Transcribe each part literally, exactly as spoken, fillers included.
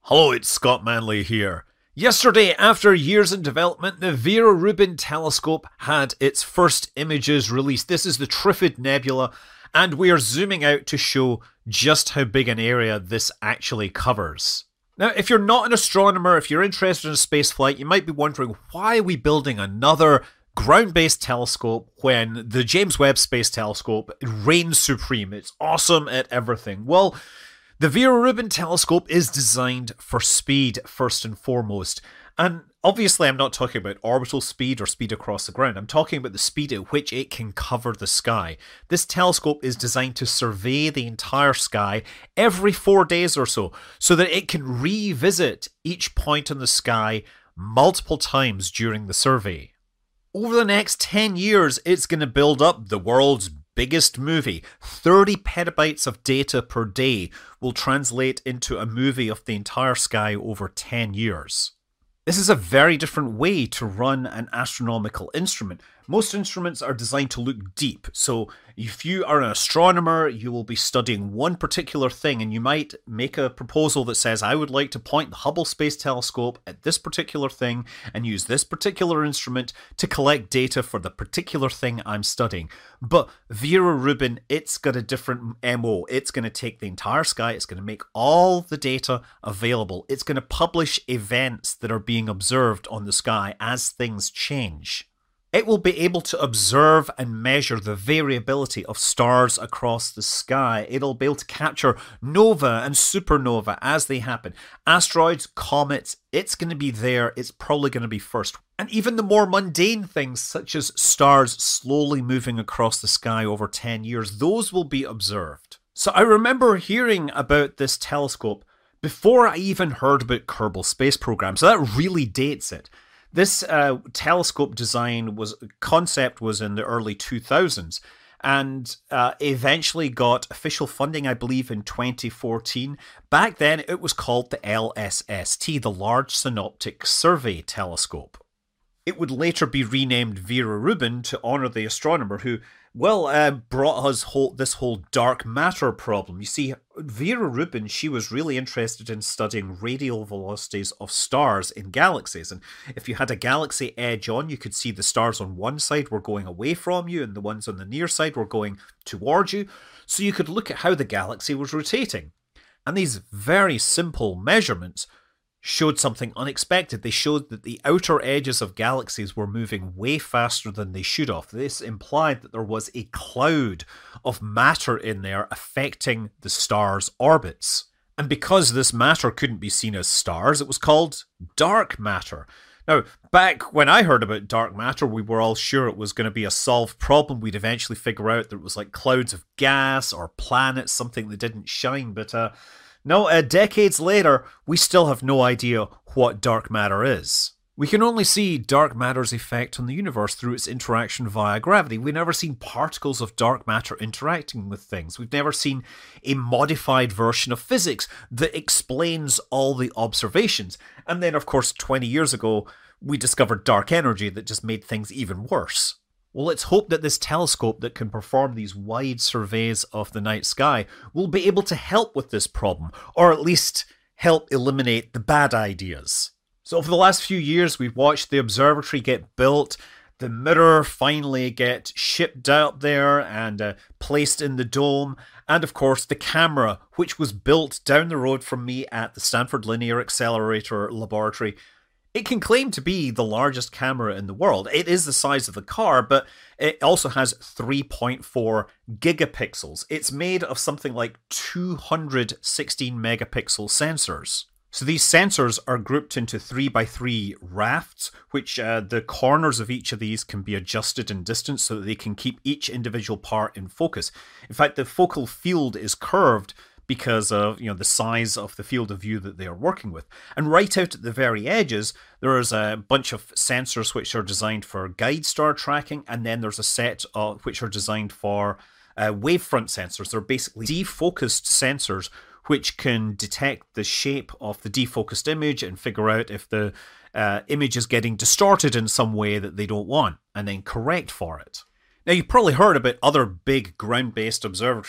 Hello, it's Scott Manley here. Yesterday, after years in development, the Vera Rubin telescope had its first images released. This is the Trifid Nebula, and we are zooming out to show just how big an area this actually covers. Now, if you're not an astronomer, if you're interested in spaceflight, you might be wondering, why are we building another ground-based telescope when the James Webb Space Telescope reigns supreme? It's awesome at everything. Well, the Vera Rubin telescope is designed for speed, first and foremost. And obviously I'm not talking about orbital speed or speed across the ground. I'm talking about the speed at which it can cover the sky. This telescope is designed to survey the entire sky every four days or so, so that it can revisit each point in the sky multiple times during the survey. Over the next ten years, it's going to build up the world's biggest movie. thirty petabytes of data per day will translate into a movie of the entire sky over ten years. This is a very different way to run an astronomical instrument. Most instruments are designed to look deep, so if you are an astronomer, you will be studying one particular thing, and you might make a proposal that says, I would like to point the Hubble Space Telescope at this particular thing and use this particular instrument to collect data for the particular thing I'm studying. But Vera Rubin, it's got a different M O. It's going to take the entire sky, it's going to make all the data available. It's going to publish events that are being observed on the sky as things change. It will be able to observe and measure the variability of stars across the sky. It'll be able to capture nova and supernova as they happen. Asteroids, comets, it's going to be there. It's probably going to be first. And even the more mundane things, such as stars slowly moving across the sky over ten years, those will be observed. So I remember hearing about this telescope before I even heard about Kerbal Space Program. So that really dates it. This uh, telescope design was concept was in the early two thousands, and uh, eventually got official funding, I believe, in twenty fourteen. Back then, it was called the L S S T, the Large Synoptic Survey Telescope. It would later be renamed Vera Rubin to honour the astronomer who, well, uh, brought us whole, this whole dark matter problem. You see, Vera Rubin, she was really interested in studying radial velocities of stars in galaxies. And if you had a galaxy edge on, you could see the stars on one side were going away from you and the ones on the near side were going towards you. So you could look at how the galaxy was rotating. And these very simple measurements showed something unexpected. They showed that the outer edges of galaxies were moving way faster than they should have. This implied that there was a cloud of matter in there affecting the stars' orbits. And because this matter couldn't be seen as stars, it was called dark matter. Now, back when I heard about dark matter, we were all sure it was going to be a solved problem. We'd eventually figure out that it was like clouds of gas or planets, something that didn't shine, but uh, No, uh, decades later, we still have no idea what dark matter is. We can only see dark matter's effect on the universe through its interaction via gravity. We've never seen particles of dark matter interacting with things. We've never seen a modified version of physics that explains all the observations. And then, of course, twenty years ago, we discovered dark energy that just made things even worse. Well, let's hope that this telescope that can perform these wide surveys of the night sky will be able to help with this problem, or at least help eliminate the bad ideas. So over the last few years, we've watched the observatory get built, the mirror finally get shipped out there and uh, placed in the dome, and of course the camera, which was built down the road from me at the Stanford Linear Accelerator Laboratory. It can claim to be the largest camera in the world. It is the size of the car, but it also has three point four gigapixels. It's made of something like two hundred sixteen megapixel sensors. So these sensors are grouped into three by three rafts, which uh, the corners of each of these can be adjusted in distance so that they can keep each individual part in focus. In fact, the focal field is curved because of, you know, the size of the field of view that they are working with. And right out at the very edges, there is a bunch of sensors which are designed for guide star tracking, and then there's a set of which are designed for uh, wavefront sensors. They're basically defocused sensors which can detect the shape of the defocused image and figure out if the uh, image is getting distorted in some way that they don't want, and then correct for it. Now, you've probably heard about other big ground-based observatories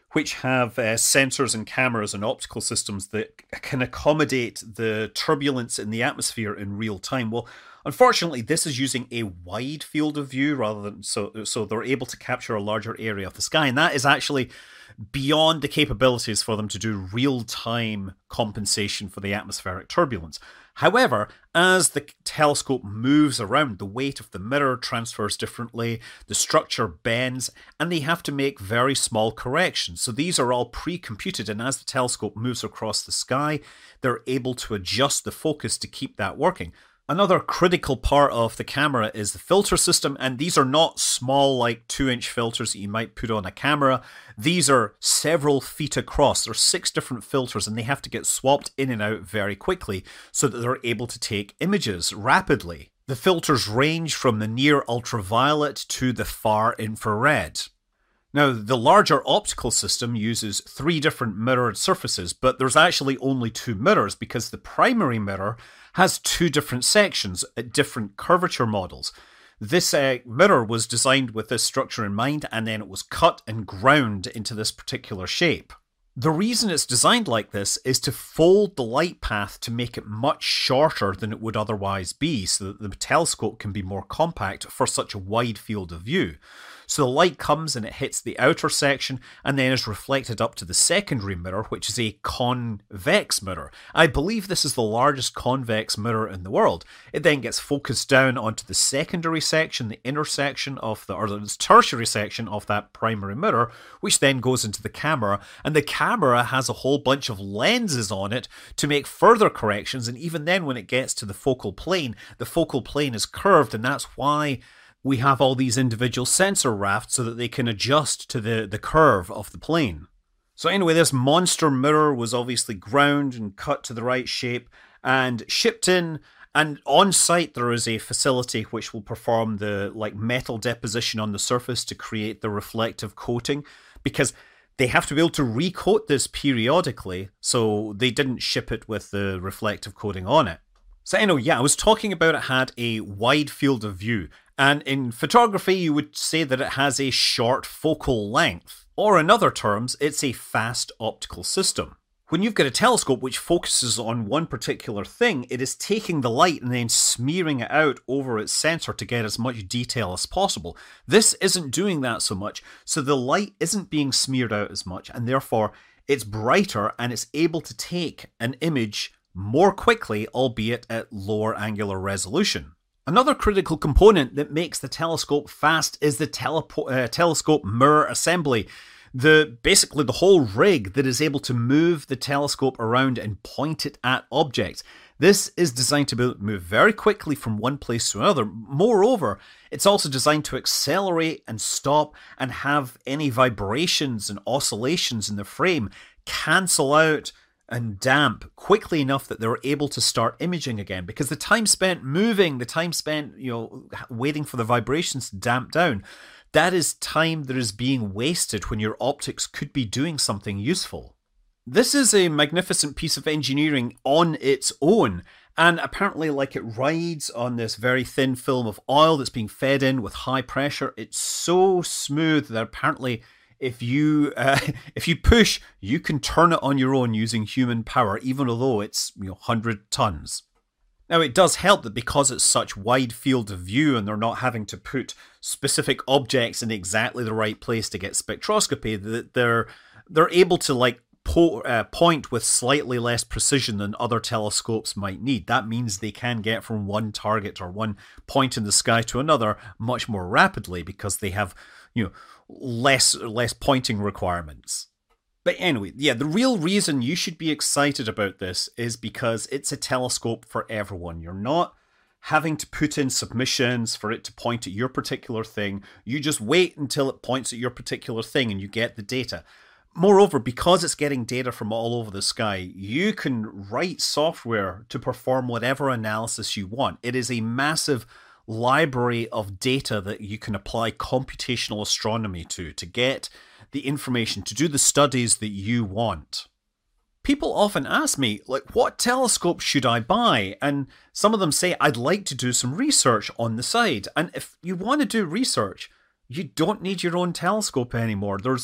which have uh, sensors and cameras and optical systems that can accommodate the turbulence in the atmosphere in real time. Well, unfortunately, this is using a wide field of view rather than so so they're able to capture a larger area of the sky, and that is actually beyond the capabilities for them to do real-time compensation for the atmospheric turbulence. However, as the telescope moves around, the weight of the mirror transfers differently, the structure bends, and they have to make very small corrections. So these are all pre-computed, and as the telescope moves across the sky, they're able to adjust the focus to keep that working. Another critical part of the camera is the filter system, and these are not small, like two-inch filters that you might put on a camera. These are several feet across. There are six different filters, and they have to get swapped in and out very quickly so that they're able to take images rapidly. The filters range from the near ultraviolet to the far infrared. Now, the larger optical system uses three different mirrored surfaces, but there's actually only two mirrors because the primary mirror has two different sections at different curvature models. This uh, mirror was designed with this structure in mind, and then it was cut and ground into this particular shape. The reason it's designed like this is to fold the light path to make it much shorter than it would otherwise be, so that the telescope can be more compact for such a wide field of view. So the light comes and it hits the outer section and then is reflected up to the secondary mirror, which is a convex mirror. I believe this is the largest convex mirror in the world. It then gets focused down onto the secondary section, the inner section of the, or the tertiary section of that primary mirror, which then goes into the camera, and the camera has a whole bunch of lenses on it to make further corrections, and even then when it gets to the focal plane, the focal plane is curved, and that's why we have all these individual sensor rafts so that they can adjust to the, the curve of the plane. So anyway, this monster mirror was obviously ground and cut to the right shape and shipped in, and on site there is a facility which will perform the like metal deposition on the surface to create the reflective coating, because they have to be able to recoat this periodically, so they didn't ship it with the reflective coating on it. So anyway, yeah, I was talking about it had a wide field of view, and in photography you would say that it has a short focal length, or in other terms, it's a fast optical system. When you've got a telescope which focuses on one particular thing, it is taking the light and then smearing it out over its sensor to get as much detail as possible. This isn't doing that so much, so the light isn't being smeared out as much, and therefore it's brighter and it's able to take an image more quickly, albeit at lower angular resolution. Another critical component that makes the telescope fast is the telepo- uh, telescope mirror assembly. The basically the whole rig that is able to move the telescope around and point it at objects. This is designed to be able to move very quickly from one place to another. Moreover, it's also designed to accelerate and stop and have any vibrations and oscillations in the frame cancel out and damp quickly enough that they're able to start imaging again, because the time spent moving, the time spent, you know, waiting for the vibrations to damp down, that is time that is being wasted when your optics could be doing something useful. This is a magnificent piece of engineering on its own, and apparently, like, it rides on this very thin film of oil that's being fed in with high pressure. It's so smooth that apparently If you uh, if you push, you can turn it on your own using human power, even although it's, you know, one hundred tons. Now, it does help that because it's such wide field of view and they're not having to put specific objects in exactly the right place to get spectroscopy, that they're they're able to like po- uh, point with slightly less precision than other telescopes might need. That means they can get from one target or one point in the sky to another much more rapidly because they have, you know, less less pointing requirements. But anyway, yeah, the real reason you should be excited about this is because it's a telescope for everyone. You're not having to put in submissions for it to point at your particular thing. You just wait until it points at your particular thing and you get the data. Moreover, because it's getting data from all over the sky, you can write software to perform whatever analysis you want. It is a massive library of data that you can apply computational astronomy to, to get the information, to do the studies that you want. People often ask me, like, what telescope should I buy? And some of them say, I'd like to do some research on the side. And if you want to do research, you don't need your own telescope anymore. There's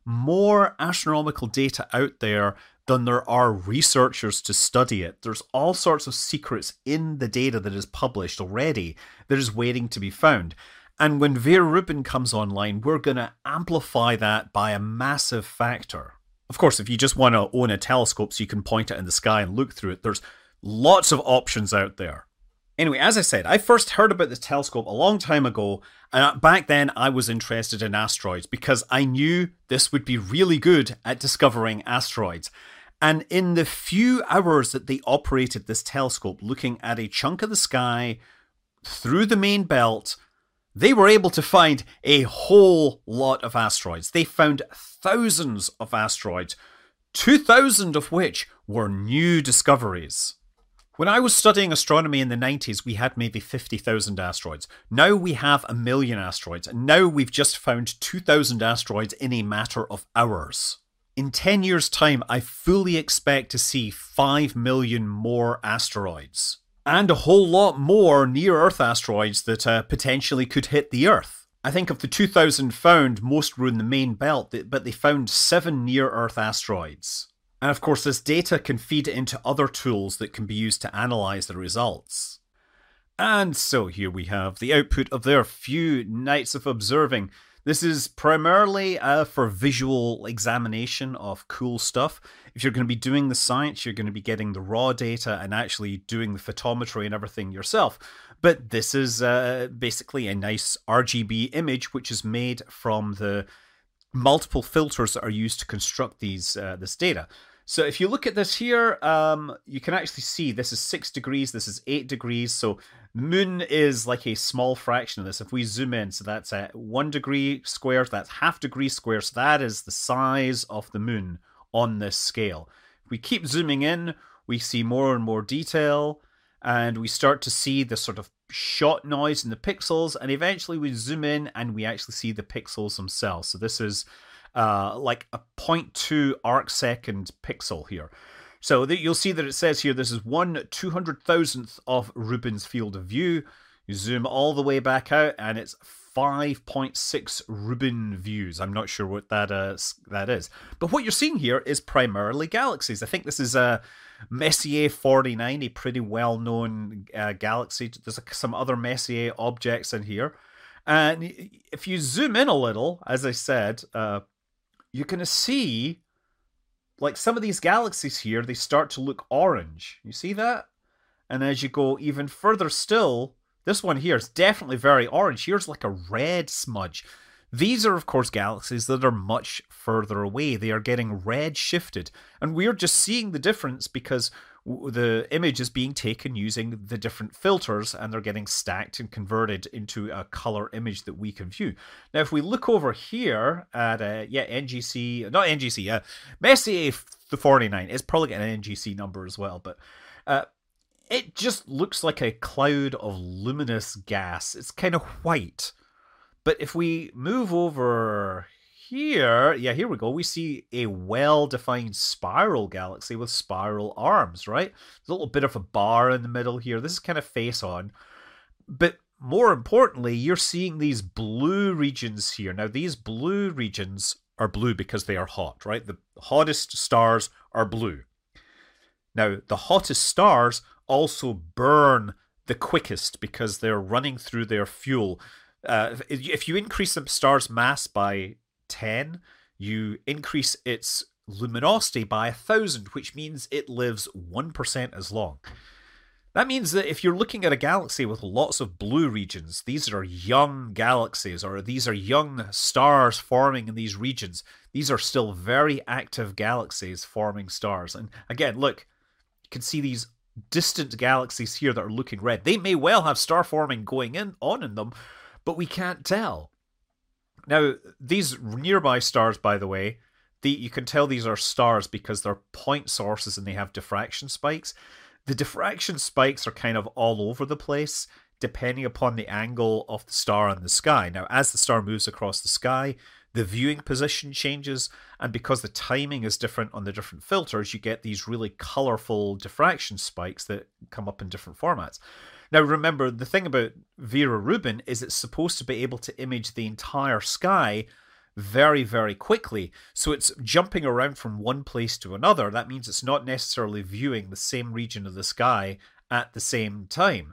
more astronomical data out there than there are researchers to study it. There's all sorts of secrets in the data that is published already that is waiting to be found. And when Vera Rubin comes online, we're going to amplify that by a massive factor. Of course, if you just want to own a telescope so you can point it in the sky and look through it, there's lots of options out there. Anyway, as I said, I first heard about this telescope a long time ago, and back then I was interested in asteroids because I knew this would be really good at discovering asteroids. And in the few hours that they operated this telescope looking at a chunk of the sky through the main belt, they were able to find a whole lot of asteroids. They found thousands of asteroids, two thousand of which were new discoveries. When I was studying astronomy in the nineties, we had maybe fifty thousand asteroids. Now we have a million asteroids, and now we've just found two thousand asteroids in a matter of hours. In ten years' time, I fully expect to see five million more asteroids. And a whole lot more near-Earth asteroids that uh, potentially could hit the Earth. I think of the two thousand found, most were in the main belt, but they found seven near-Earth asteroids. And of course, this data can feed into other tools that can be used to analyse the results. And so here we have the output of their few nights of observing. This is primarily uh, for visual examination of cool stuff. If you're going to be doing the science, you're going to be getting the raw data and actually doing the photometry and everything yourself. But this is uh, basically a nice R G B image which is made from the multiple filters that are used to construct these uh, this data. So if you look at this here, um, you can actually see this is six degrees, this is eight degrees. So the moon is like a small fraction of this. If we zoom in, so that's at one degree squared, that's half degree squared. So that is the size of the moon on this scale. If we keep zooming in, we see more and more detail, and we start to see the sort of shot noise in the pixels, and eventually we zoom in and we actually see the pixels themselves. So this is uh, like a zero point two arc second pixel here. So that you'll see that it says here, this is one two hundred thousandth of Rubin's field of view. You zoom all the way back out and it's five point six Rubin views. I'm not sure what that, uh, that is. But what you're seeing here is primarily galaxies. I think this is a Messier forty-nine, a pretty well-known uh, galaxy. There's some other Messier objects in here. And if you zoom in a little, as I said, uh, you're going to see, like some of these galaxies here, they start to look orange. You see that? And as you go even further still, this one here is definitely very orange. Here's like a red smudge. These are, of course, galaxies that are much further away. They are getting red shifted. And we're just seeing the difference because the image is being taken using the different filters and they're getting stacked and converted into a color image that we can view. Now, if we look over here at, uh, yeah, N G C, not N G C, uh, Messier the forty-nine, it's probably got an N G C number as well, but uh, it just looks like a cloud of luminous gas. It's kind of white. But if we move over here, yeah, here we go. We see a well-defined spiral galaxy with spiral arms, right? There's a little bit of a bar in the middle here. This is kind of face on. But more importantly, you're seeing these blue regions here. Now, these blue regions are blue because they are hot, right? The hottest stars are blue. Now, the hottest stars also burn the quickest because they're running through their fuel. Uh, if you increase the star's mass by ten, you increase its luminosity by a thousand, which means it lives one percent as long. That means that if you're looking at a galaxy with lots of blue regions, these are young galaxies, or these are young stars forming in these regions. These are still very active galaxies forming stars. And again, look, you can see these distant galaxies here that are looking red. They may well have star forming going in on in them, but we can't tell. Now, these nearby stars, by the way, the, you can tell these are stars because they're point sources and they have diffraction spikes. The diffraction spikes are kind of all over the place, depending upon the angle of the star in the sky. Now, as the star moves across the sky, the viewing position changes, and because the timing is different on the different filters, you get these really colorful diffraction spikes that come up in different formats. Now, remember, the thing about Vera Rubin is it's supposed to be able to image the entire sky very, very quickly. So it's jumping around from one place to another. That means it's not necessarily viewing the same region of the sky at the same time.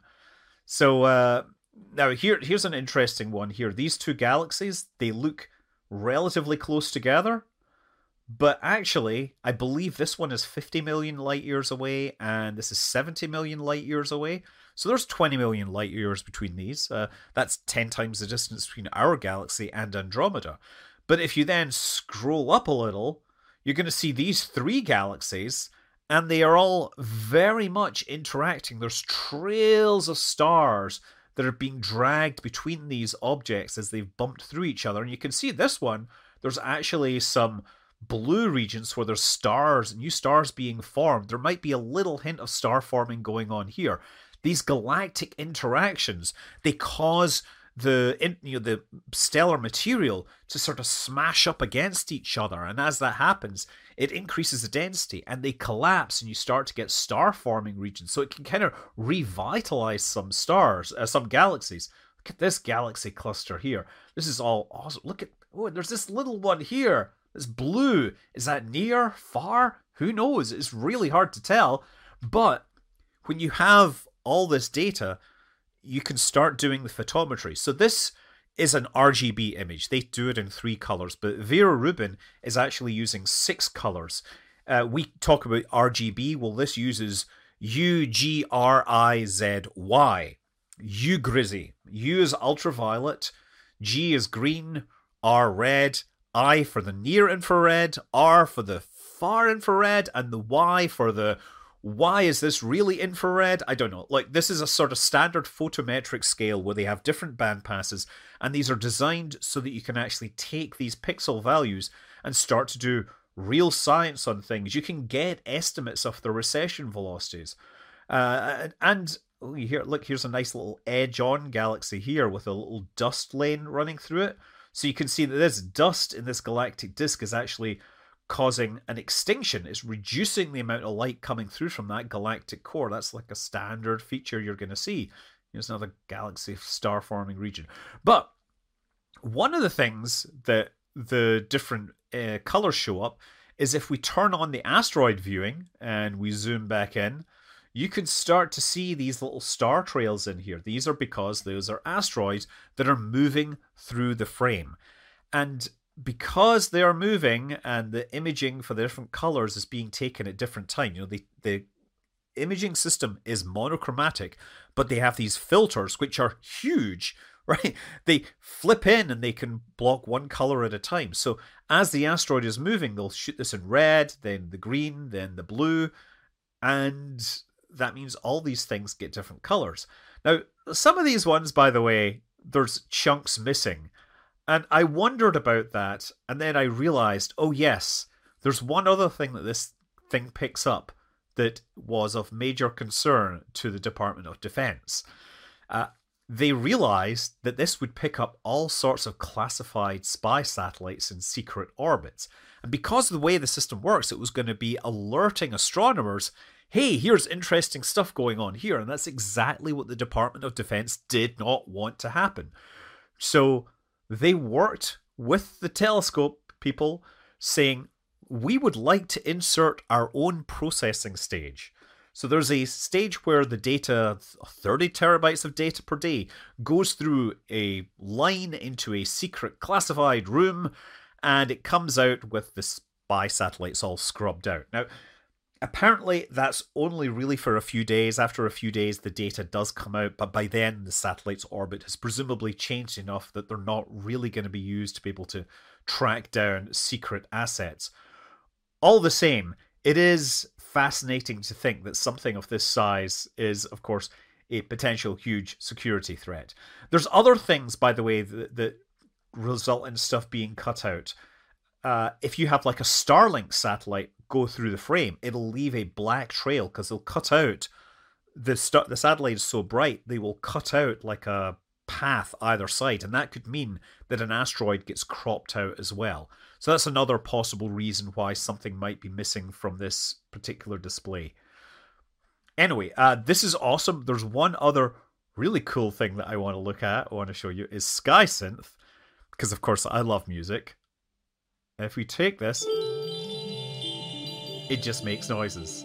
So uh, now here, here's an interesting one here. These two galaxies, they look relatively close together. But actually, I believe this one is fifty million light years away, and this is seventy million light years away. So there's twenty million light years between these. Uh, that's ten times the distance between our galaxy and Andromeda. But if you then scroll up a little, you're going to see these three galaxies, and they are all very much interacting. There's trails of stars that are being dragged between these objects as they've bumped through each other. And you can see this one, there's actually some blue regions where there's stars, new stars being formed. There might be a little hint of star forming going on here. These galactic interactions, they cause the you know the stellar material to sort of smash up against each other, and as that happens, it increases the density and they collapse, and you start to get star forming regions. So it can kind of revitalize some stars, uh, some galaxies. Look at this galaxy cluster here. This is all awesome. Look at, oh, there's this little one here. It's blue. Is that near? Far? Who knows? It's really hard to tell. But when you have all this data, you can start doing the photometry. So this is an R G B image. They do it in three colors, but Vera Rubin is actually using six colors. Uh, we talk about R G B. Well, this uses U G R I Z Y. U Grizzy. U is ultraviolet. G is green. R red. I for the near infrared, R for the far infrared, and the Y for the, why is this really infrared? I don't know. Like, this is a sort of standard photometric scale where they have different band passes, and these are designed so that you can actually take these pixel values and start to do real science on things. You can get estimates of the recession velocities. Uh, and oh, here, look, here's a nice little edge-on galaxy here with a little dust lane running through it. So you can see that this dust in this galactic disk is actually causing an extinction. It's reducing the amount of light coming through from that galactic core. That's like a standard feature you're going to see. Here's another galaxy star forming region. But one of the things that the different uh, colors show up is if we turn on the asteroid viewing and we zoom back in, you can start to see these little star trails in here. These are because those are asteroids that are moving through the frame. And because they are moving and the imaging for the different colors is being taken at different times, you know, the, the imaging system is monochromatic, but they have these filters which are huge, right? They flip in and they can block one color at a time. So as the asteroid is moving, they'll shoot this in red, then the green, then the blue, and that means all these things get different colors. Now, some of these ones, by the way, there's chunks missing. And I wondered about that, and then I realized, oh yes, there's one other thing that this thing picks up that was of major concern to the Department of Defense. Uh, they realized that this would pick up all sorts of classified spy satellites in secret orbits. And because of the way the system works, it was going to be alerting astronomers, hey, here's interesting stuff going on here. And that's exactly what the Department of Defense did not want to happen. So they worked with the telescope people saying, we would like to insert our own processing stage. So there's a stage where the data, thirty terabytes of data per day, goes through a line into a secret classified room, and it comes out with the spy satellites all scrubbed out. Now, apparently that's only really for a few days. After a few days, the data does come out, but by then the satellite's orbit has presumably changed enough that they're not really going to be used to be able to track down secret assets. All the same, it is fascinating to think that something of this size is, of course, a potential huge security threat. There's other things, by the way, that, that result in stuff being cut out. Uh, if you have like a Starlink satellite go through the frame, it'll leave a black trail because they'll cut out, the, st- the satellite is so bright, they will cut out like a path either side, and that could mean that an asteroid gets cropped out as well. So that's another possible reason why something might be missing from this particular display. Anyway, uh, this is awesome. There's one other really cool thing that I want to look at, I want to show you, is SkySynth, because of course I love music. If we take this, it just makes noises.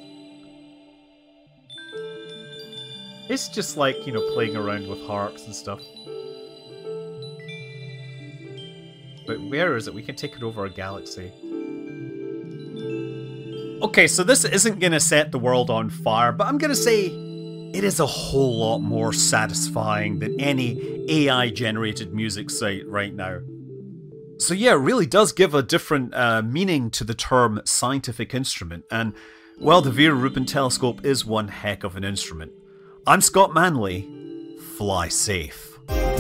It's just like, you know, playing around with harps and stuff. But where is it? We can take it over a galaxy. Okay, so this isn't going to set the world on fire, but I'm going to say it is a whole lot more satisfying than any A I-generated music site right now. So yeah, it really does give a different uh, meaning to the term scientific instrument, and, well, the Vera Rubin telescope is one heck of an instrument. I'm Scott Manley. Fly safe.